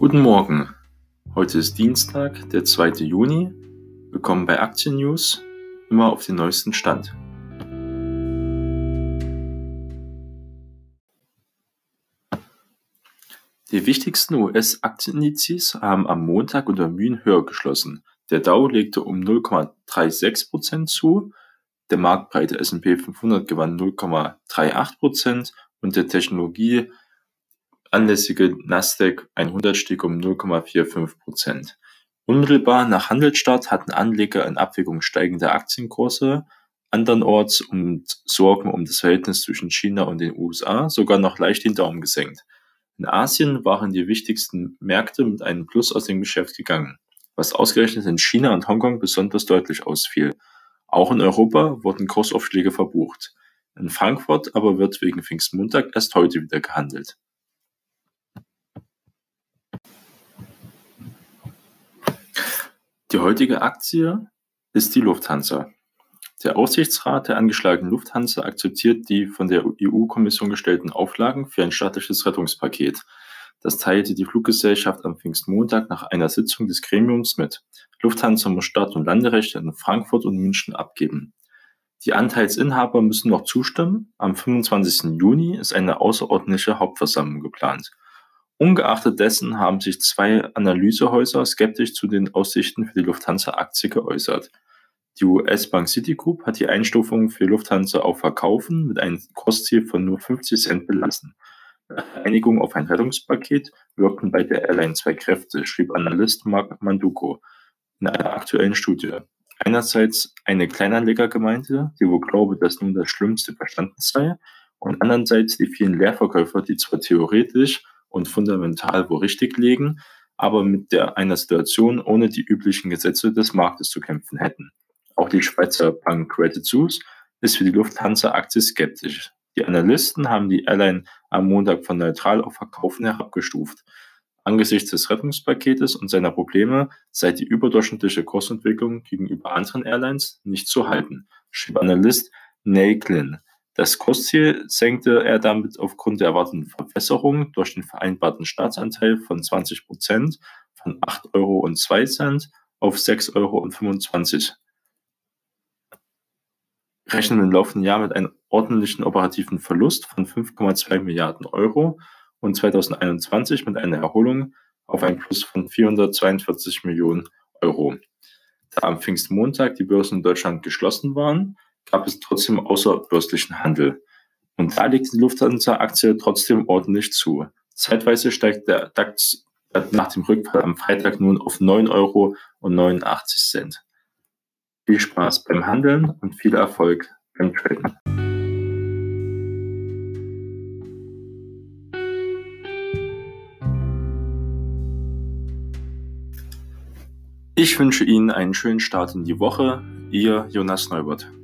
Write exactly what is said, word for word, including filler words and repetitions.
Guten Morgen, heute ist Dienstag, der zweite Juni. Willkommen bei Aktien News, immer auf den neuesten Stand. Die wichtigsten U S-Aktienindizes haben am Montag unter Mühen höher geschlossen. Der Dow legte um null Komma sechsunddreißig Prozent zu, der marktbreite S und P fünfhundert gewann null Komma achtundreißig Prozent und der Technologie anlässige Nasdaq hundert stieg um null Komma fünfundvierzig Prozent. Unmittelbar nach Handelsstart hatten Anleger in Abwägung steigender Aktienkurse andernorts und Sorgen um das Verhältnis zwischen China und den U S A sogar noch leicht den Daumen gesenkt. In Asien waren die wichtigsten Märkte mit einem Plus aus dem Geschäft gegangen, was ausgerechnet in China und Hongkong besonders deutlich ausfiel. Auch in Europa wurden Kursaufschläge verbucht. In Frankfurt aber wird wegen Pfingstmontag erst heute wieder gehandelt. Die heutige Aktie ist die Lufthansa. Der Aufsichtsrat der angeschlagenen Lufthansa akzeptiert die von der E U-Kommission gestellten Auflagen für ein staatliches Rettungspaket. Das teilte die Fluggesellschaft am Pfingstmontag nach einer Sitzung des Gremiums mit. Lufthansa muss Start- und Landerechte in Frankfurt und München abgeben. Die Anteilsinhaber müssen noch zustimmen. Am fünfundzwanzigsten Juni ist eine außerordentliche Hauptversammlung geplant. Ungeachtet dessen haben sich zwei Analysehäuser skeptisch zu den Aussichten für die Lufthansa-Aktie geäußert. Die U S-Bank Citigroup hat die Einstufung für Lufthansa auf Verkaufen mit einem Kursziel von nur fünfzig Cent belassen. Nach der Einigung auf ein Rettungspaket wirkten bei der Airline zwei Kräfte, schrieb Analyst Mark Manduco in einer aktuellen Studie. Einerseits eine Kleinanlegergemeinde, die wohl glaube, dass nun das Schlimmste verstanden sei, und andererseits die vielen Leerverkäufer, die zwar theoretisch und fundamental wohl richtig liegen, aber mit der einer Situation ohne die üblichen Gesetze des Marktes zu kämpfen hätten. Auch die Schweizer Bank Credit Suisse ist für die Lufthansa-Aktie skeptisch. Die Analysten haben die Airline am Montag von neutral auf Verkaufen herabgestuft. Angesichts des Rettungspaketes und seiner Probleme sei die überdurchschnittliche Kursentwicklung gegenüber anderen Airlines nicht zu halten, schrieb Analyst Neil Glynn. Das Kursziel senkte er damit aufgrund der erwarteten Verbesserung durch den vereinbarten Staatsanteil von zwanzig Prozent von acht Euro und zwei Cent auf sechs Euro und fünfundzwanzig. Rechnen im laufenden Jahr mit einem ordentlichen operativen Verlust von fünf Komma zwei Milliarden Euro und zweitausendeinundzwanzig mit einer Erholung auf ein Plus von vierhundertzweiundvierzig Millionen Euro. Da am Pfingstmontag die Börsen in Deutschland geschlossen waren, gab es trotzdem außerbörslichen Handel. Und da liegt die Lufthansa-Aktie trotzdem ordentlich zu. Zeitweise steigt der DAX nach dem Rückfall am Freitag nun auf neun Euro und neunundachtzig Cent. Viel Spaß beim Handeln und viel Erfolg beim Traden. Ich wünsche Ihnen einen schönen Start in die Woche. Ihr Jonas Neubert.